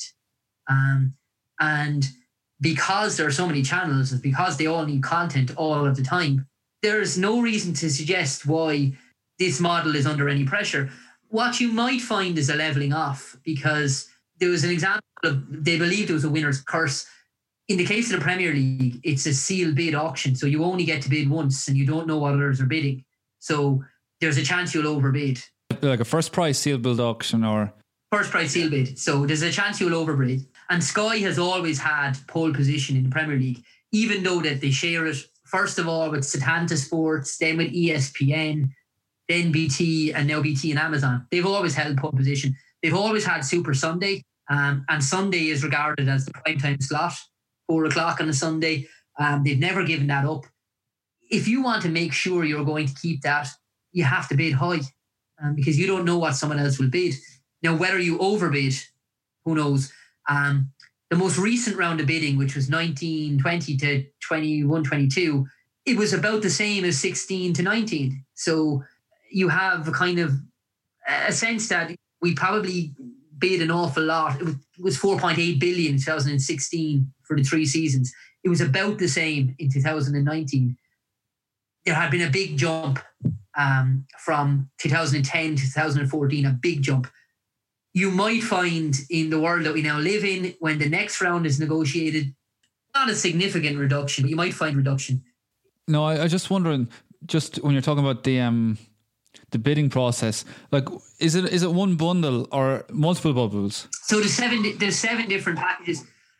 And because there are so many channels, and because they all need content all of the time, there's no reason to suggest why this model is under any pressure. What you might find is a leveling off, because there was an example of, they believed it was a winner's curse. In the case of the Premier League, it's a sealed bid auction. So you only get to bid once and you don't know what others are bidding. So there's a chance you'll overbid. Like a first prize sealed bid auction or? First prize sealed bid. So there's a chance you'll overbid. And Sky has always had pole position in the Premier League, even though that they share it, first of all, with Setanta Sports, then with ESPN, then BT, and now BT and Amazon. They've always held pole position. They've always had Super Sunday, and Sunday is regarded as the primetime slot, 4 o'clock on a Sunday. They've never given that up. If you want to make sure you're going to keep that, you have to bid high, because you don't know what someone else will bid. Now, whether you overbid, who knows? The most recent round of bidding, which was 19-20 to 21-22, it was about the same as 16 to 19. So you have a kind of a sense that we probably bid an awful lot. It was 4.8 billion in 2016 for the 3 seasons. It was about the same in 2019. There had been a big jump from 2010 to 2014, a big jump. You might find in the world that we now live in, when the next round is negotiated, not a significant reduction, but you might find reduction. No, I just wondering, just when you're talking about the bidding process, like is it one bundle or multiple bundles? So there's 7 different packages.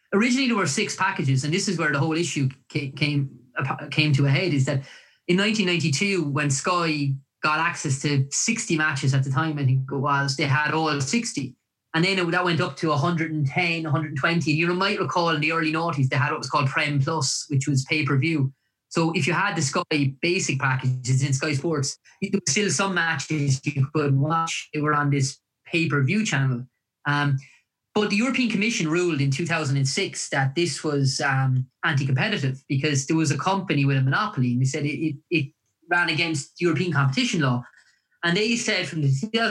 originally there were 6 packages, and this is where the whole issue came to a head, is that in 1992, when Sky got access to 60 matches at the time, I think it was, they had all 60. And then that went up to 110, 120. And you might recall in the early noughties, they had what was called Prem Plus, which was pay-per-view. So if you had the Sky basic packages in Sky Sports, there were still some matches you could watch. They were on this pay-per-view channel. But the European Commission ruled in 2006 that this was anti-competitive, because there was a company with a monopoly, and they said it ran against European competition law. And they said from the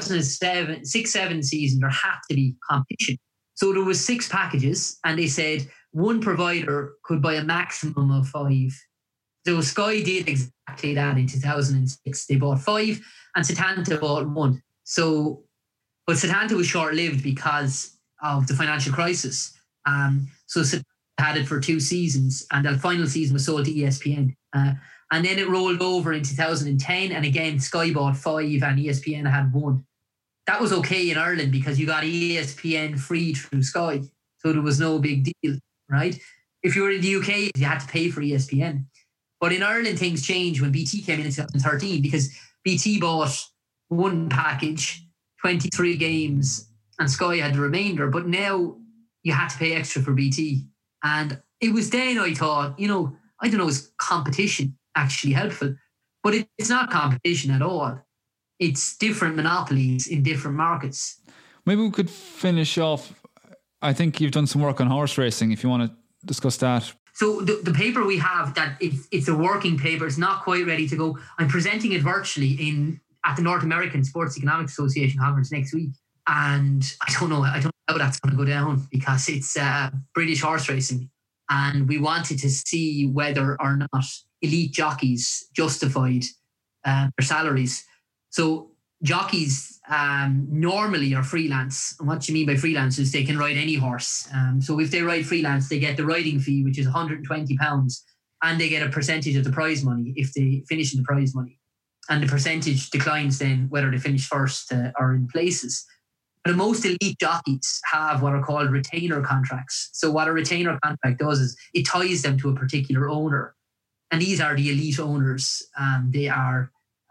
2006-7 season, there had to be competition. So there was 6 packages, and they said one provider could buy a maximum of 5. So Sky did exactly that in 2006. They bought 5, and Setanta bought 1. But Setanta was short-lived because of the financial crisis. So Setanta had it for 2 seasons, and the final season was sold to ESPN. And then it rolled over in 2010, and again, Sky bought 5 and ESPN had 1. That was okay in Ireland because you got ESPN free through Sky. So there was no big deal, right? If you were in the UK, you had to pay for ESPN. But in Ireland, things changed when BT came in 2013, because BT bought 1 package, 23 games, and Sky had the remainder. But now you had to pay extra for BT. And it was then I thought, I don't know, is competition actually helpful? But it's not competition at all. It's different monopolies in different markets. Maybe we could finish off. I think you've done some work on horse racing, if you want to discuss that. So the paper we have, that it's a working paper. It's not quite ready to go. I'm presenting it virtually at the North American Sports Economics Association conference next week. And I don't know how that's going to go down, because it's British horse racing. And we wanted to see whether or not elite jockeys justified their salaries. So jockeys normally are freelance. And what you mean by freelance is they can ride any horse. So if they ride freelance, they get the riding fee, which is £120, and they get a percentage of the prize money if they finish in the prize money. And the percentage declines then whether they finish first or in places. But most elite jockeys have what are called retainer contracts. So what a retainer contract does is it ties them to a particular owner. And these are the elite owners. They are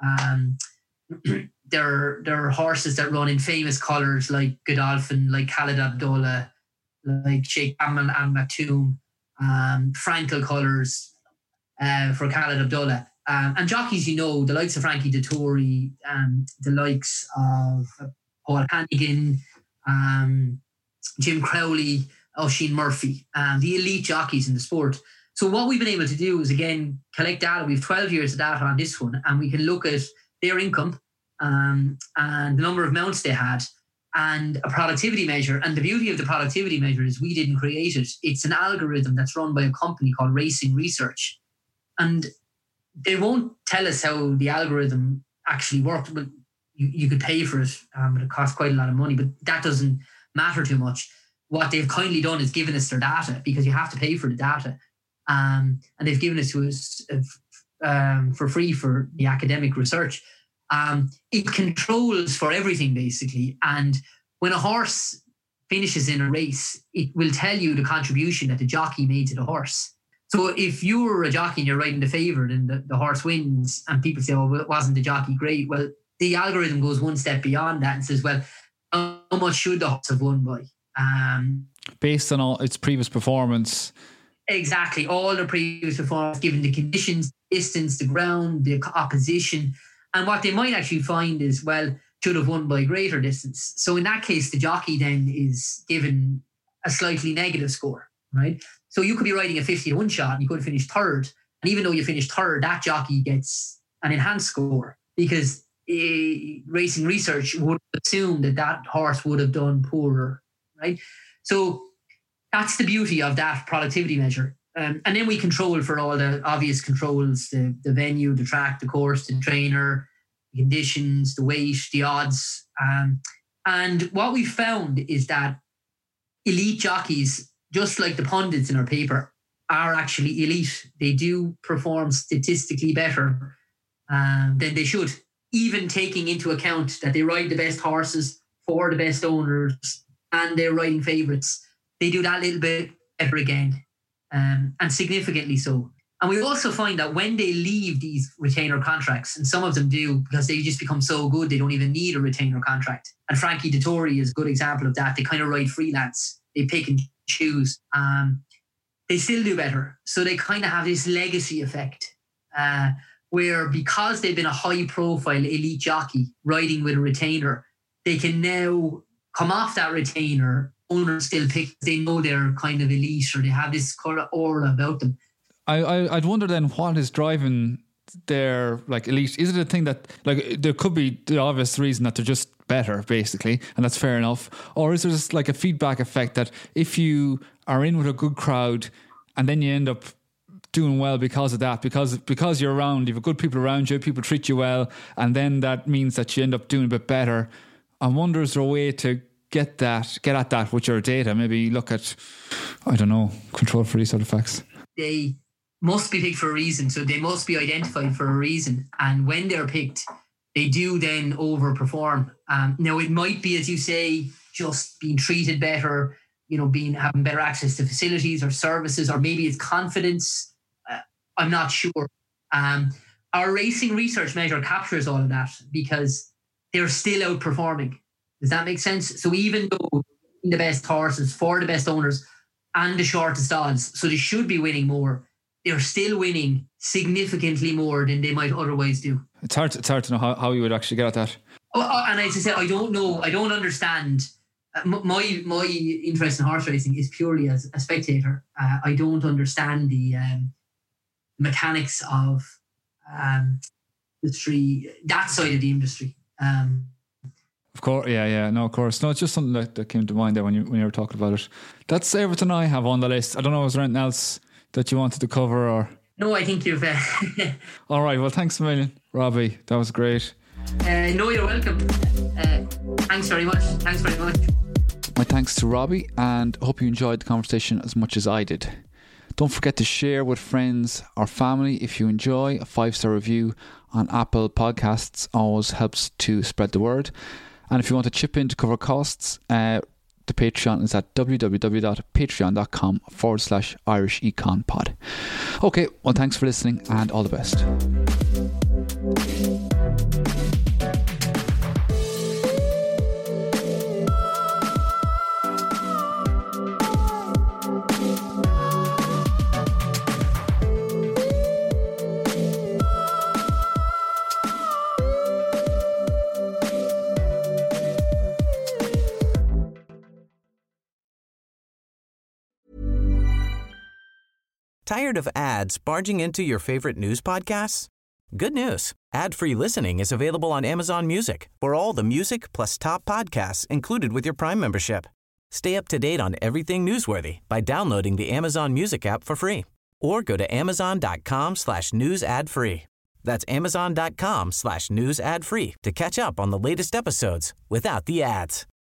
they're horses that run in famous colours like Godolphin, like Khaled Abdullah, like Sheikh Amal Al Maktoum, Frankel colours for Khaled Abdullah. And jockeys, the likes of Frankie Dettori, the likes of Paul Hannigan, Jim Crowley, Oisin Murphy, the elite jockeys in the sport. So what we've been able to do is, again, collect data. We have 12 years of data on this one, and we can look at their income and the number of mounts they had and a productivity measure. And the beauty of the productivity measure is we didn't create it. It's an algorithm that's run by a company called Racing Research. And they won't tell us how the algorithm actually worked, but you could pay for it, but it costs quite a lot of money. But that doesn't matter too much. What they've kindly done is given us their data, because you have to pay for the data. And they've given it to us for free for the academic research. It controls for everything, basically. And when a horse finishes in a race, it will tell you the contribution that the jockey made to the horse. So if you're a jockey and you're riding the favourite and the horse wins, and people say, oh, well, wasn't the jockey great? Well, the algorithm goes one step beyond that and says, well, how much should the horse have won by? Based on all its previous performance. Exactly. All the previous performance, given the conditions, distance, the ground, the opposition. And what they might actually find is, well, should have won by greater distance. So in that case, the jockey then is given a slightly negative score, right? So you could be riding a 50-1 shot and you could finish third. And even though you finished third, that jockey gets an enhanced score, because Racing Research would assume that horse would have done poorer, right? So that's the beauty of that productivity measure. And then we control for all the obvious controls, the venue, the track, the course, the trainer, the conditions, the weight, the odds. And what we found is that elite jockeys, just like the pundits in our paper, are actually elite. They do perform statistically better than they should, even taking into account that they ride the best horses for the best owners and they're riding favourites. They do that little bit better again, and significantly so. And we also find that when they leave these retainer contracts, and some of them do because they just become so good they don't even need a retainer contract. And Frankie Dettori is a good example of that. They kind of ride freelance. They pick and choose. They still do better. So they kind of have this legacy effect where because they've been a high-profile elite jockey riding with a retainer, they can now come off that retainer. Owners still pick. They know they're kind of elite, or they have this kind of aura about them. I'd wonder then what is driving their like elite. Is it a thing that like there could be the obvious reason that they're just better basically, and that's fair enough, or is there just like a feedback effect that if you are in with a good crowd and then you end up doing well because of that, because you're around, you have good people around you, people treat you well, and then that means that you end up doing a bit better. I wonder, is there a way to get at that with your data? Maybe look at, I don't know, control for these sort of facts. They must be picked for a reason, so they must be identified for a reason, and when they're picked they do then overperform. Now it might be, as you say, just being treated better, having better access to facilities or services, or maybe it's confidence. I'm not sure. Our racing research measure captures all of that because they're still outperforming. Does that make sense? So even though the best horses for the best owners and the shortest odds, so they should be winning more, they're still winning significantly more than they might otherwise do. It's hard to know how you would actually get at that. And as I said, I don't know. I don't understand. My interest in horse racing is purely as a spectator. I don't understand the mechanics of industry, that side of the industry. Of course, yeah. No, of course. No, it's just something that came to mind there when you were talking about it. That's everything I have on the list. I don't know, is there anything else that you wanted to cover? Or no, I think you've... All right, well, thanks a million, Robbie. That was great. No, you're welcome. Thanks very much. My thanks to Robbie, and I hope you enjoyed the conversation as much as I did. Don't forget to share with friends or family if you enjoy. A 5-star review on Apple Podcasts always helps to spread the word. And if you want to chip in to cover costs, the Patreon is at www.patreon.com/Irish Econ Pod. Okay, well, thanks for listening and all the best. Tired of ads barging into your favorite news podcasts? Good news. Ad-free listening is available on Amazon Music for all the music plus top podcasts included with your Prime membership. Stay up to date on everything newsworthy by downloading the Amazon Music app for free or go to amazon.com/news ad free. That's amazon.com/news ad free to catch up on the latest episodes without the ads.